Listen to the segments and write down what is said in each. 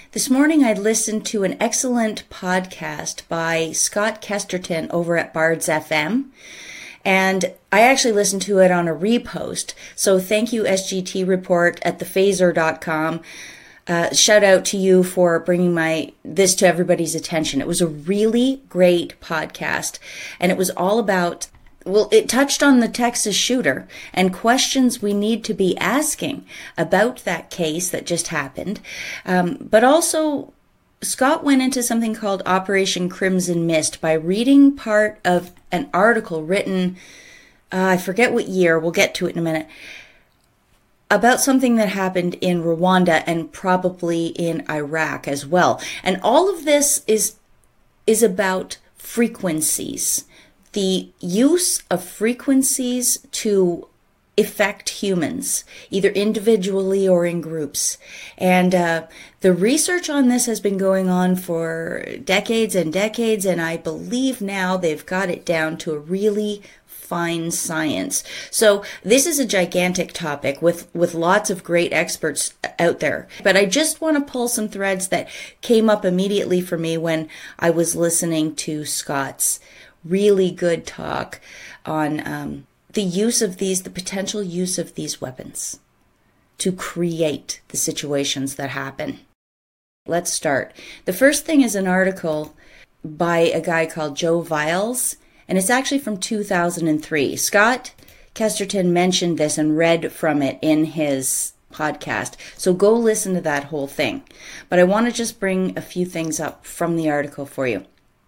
This morning I listened to an excellent podcast by Scott Kesterton over at Bards FM. And I actually listened to it on a repost. So thank you, SGT Report at thephaser.com. Shout out to you for bringing this to everybody's attention. It was a really great podcast. And it was all about, it touched on the Texas shooter and questions we need to be asking about that case that just happened. But also, Scott went into something called Operation Crimson Mist by reading part of an article written, I forget what year, we'll get to it in a minute, about something that happened in Rwanda and probably in Iraq as well. And all of this is about frequencies. The use of frequencies to affect humans, either individually or in groups. And the research on this has been going on for decades and decades, and I believe now they've got it down to a really fine science. So this is a gigantic topic with lots of great experts out there. But I just want to pull some threads that came up immediately for me when I was listening to Scott's really good talk on the potential use of these weapons to create the situations that happen. Let's start. The first thing is an article by a guy called Joe Viles, and it's actually from 2003. Scott Kesterton mentioned this and read from it in his podcast, so go listen to that whole thing. But I want to just bring a few things up from the article for you.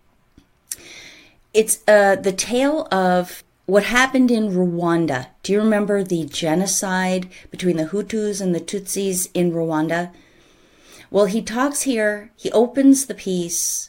It's the tale of what happened in Rwanda. Do you remember the genocide between the Hutus and the Tutsis in Rwanda? Well, he opens the piece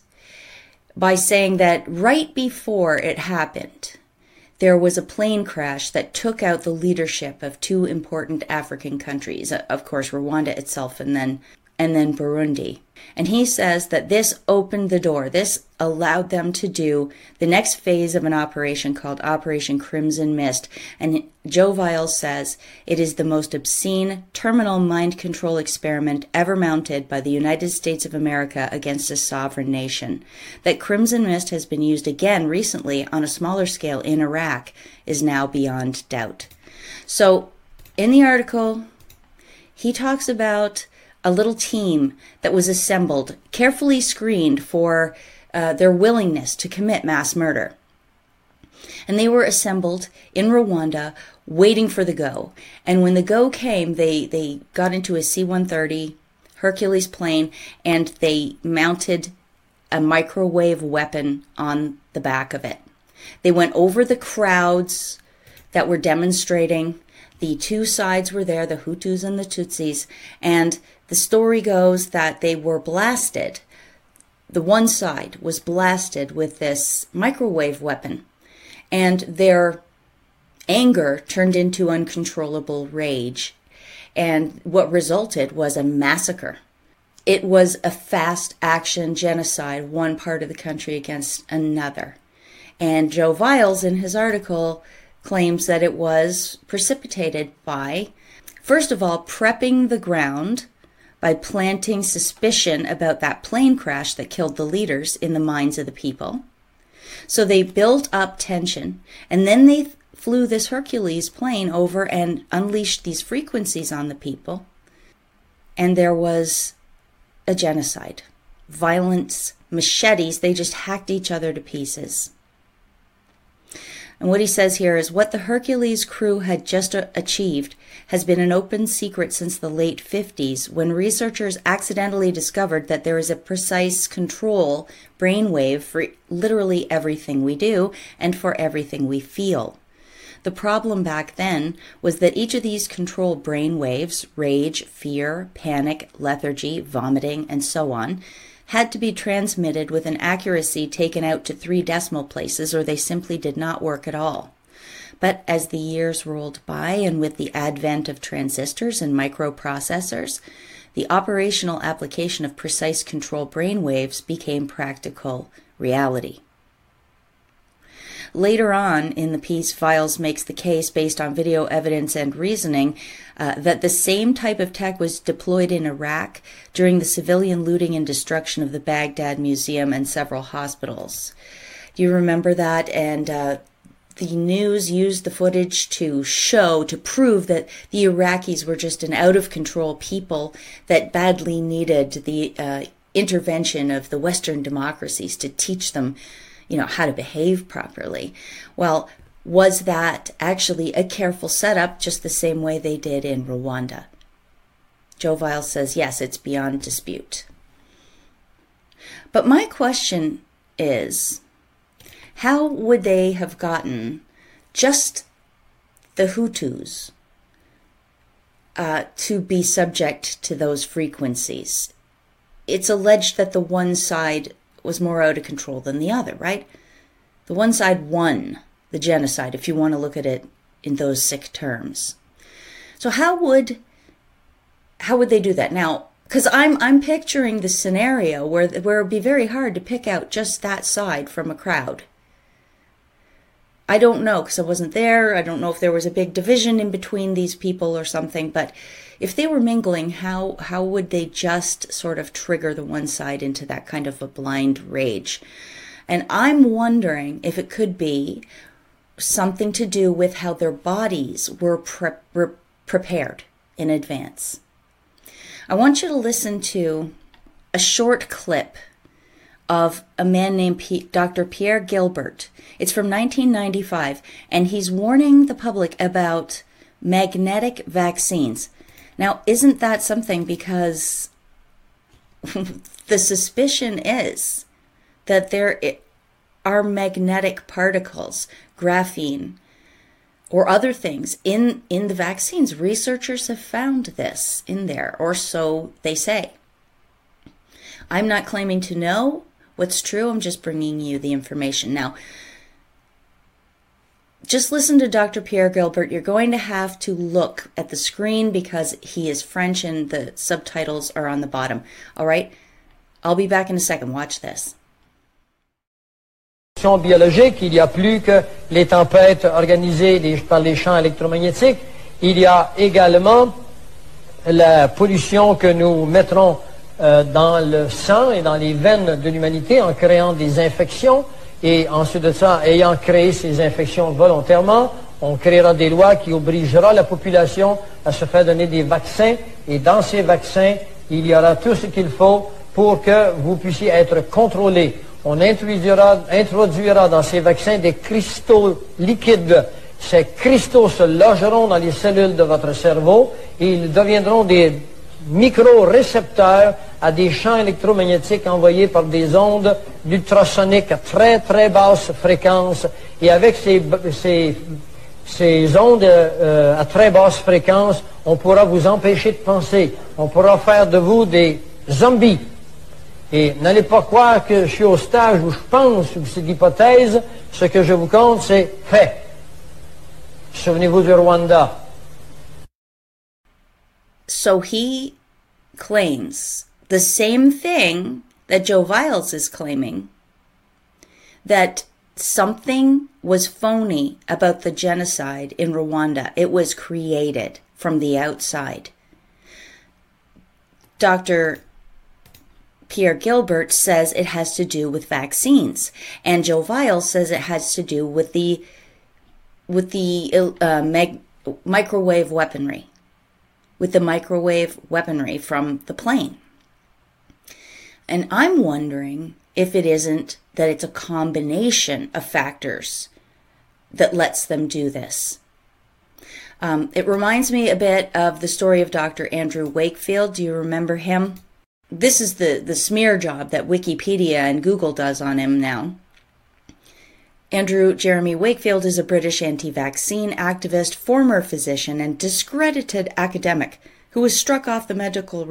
by saying that right before it happened, there was a plane crash that took out the leadership of two important African countries, of course, Rwanda itself and then Burundi. And he says that this opened the door. This allowed them to do the next phase of an operation called Operation Crimson Mist. And Joe Viles says it is the most obscene terminal mind control experiment ever mounted by the United States of America against a sovereign nation. That Crimson Mist has been used again recently on a smaller scale in Iraq is now beyond doubt. So in the article, he talks about a little team that was assembled, carefully screened for their willingness to commit mass murder. And they were assembled in Rwanda, waiting for the go. And when the go came, they got into a C-130 Hercules plane, and they mounted a microwave weapon on the back of it. They went over the crowds that were demonstrating. The two sides were there, the Hutus and the Tutsis, and the story goes that they were blasted. The one side was blasted with this microwave weapon, and their anger turned into uncontrollable rage, and what resulted was a massacre. It was a fast action genocide, one part of the country against another. And Joe Viles, in his article, claims that it was precipitated by, first of all, prepping the ground by planting suspicion about that plane crash that killed the leaders in the minds of the people. So they built up tension, and then they flew this Hercules plane over and unleashed these frequencies on the people, and there was a genocide. Violence, machetes, they just hacked each other to pieces. And what he says here is what the Hercules crew had just achieved has been an open secret since the late 50s, when researchers accidentally discovered that there is a precise control brainwave for literally everything we do and for everything we feel. The problem back then was that each of these control brainwaves, rage, fear, panic, lethargy, vomiting, and so on, had to be transmitted with an accuracy taken out to 3 decimal places, or they simply did not work at all. But as the years rolled by, and with the advent of transistors and microprocessors, the operational application of precise control brainwaves became practical reality. Later on in the piece, Viles makes the case based on video evidence and reasoning that the same type of tech was deployed in Iraq during the civilian looting and destruction of the Baghdad Museum and several hospitals. Do you remember that? And the news used the footage to prove that the Iraqis were just an out-of-control people that badly needed the intervention of the Western democracies to teach them, how to behave properly. Well, was that actually a careful setup, just the same way they did in Rwanda? Joe Viles says, yes, it's beyond dispute. But my question is, how would they have gotten just the Hutus to be subject to those frequencies? It's alleged that the one side was more out of control than the other, right? The one side won the genocide, if you want to look at it in those sick terms. So how would they do that? Now, because I'm picturing the scenario where it would be very hard to pick out just that side from a crowd. I don't know, because I wasn't there. I don't know if there was a big division in between these people or something, but if they were mingling, how would they just sort of trigger the one side into that kind of a blind rage? And I'm wondering if it could be something to do with how their bodies were prepared in advance. I want you to listen to a short clip of a man named Dr. Pierre Gilbert. It's from 1995, and he's warning the public about magnetic vaccines. Now, isn't that something? Because the suspicion is that there are magnetic particles, graphene, or other things in the vaccines. Researchers have found this in there, or so they say. I'm not claiming to know what's true. I'm just bringing you the information. Now, just listen to Dr. Pierre Gilbert. You're going to have to look at the screen because he is French and the subtitles are on the bottom. All right? I'll be back in a second. Watch this. Biologique, il y a plus que les tempêtes organisées par les champs électromagnétiques. Il y a également la pollution que nous mettrons dans le sang et dans les veines de l'humanité en créant des infections. Et ensuite de ça, ayant créé ces infections volontairement, on créera des lois qui obligera la population à se faire donner des vaccins. Et dans ces vaccins, il y aura tout ce qu'il faut pour que vous puissiez être contrôlés. On introduira dans ces vaccins des cristaux liquides. Ces cristaux se logeront dans les cellules de votre cerveau et ils deviendront des micro-récepteurs à des champs électromagnétiques envoyés par des ondes ultrasoniques à très très basse fréquence. Et avec ces ondes à très basse fréquence, on pourra vous empêcher de penser. On pourra faire de vous des zombies. Et n'allez pas croire que je suis au stage où je pense, ou c'est l'hypothèse. Ce que je vous compte, c'est fait. Souvenez-vous du Rwanda. So he claims the same thing that Joe Viles is claiming, that something was phony about the genocide in Rwanda. It was created from the outside. Dr. Pierre Gilbert says it has to do with vaccines, and Joe Viles says it has to do with the microwave weaponry, from the plane. And I'm wondering if it isn't that it's a combination of factors that lets them do this. It reminds me a bit of the story of Dr. Andrew Wakefield. Do you remember him? This is the smear job that Wikipedia and Google does on him now. Andrew Jeremy Wakefield is a British anti-vaccine activist, former physician, and discredited academic who was struck off the medical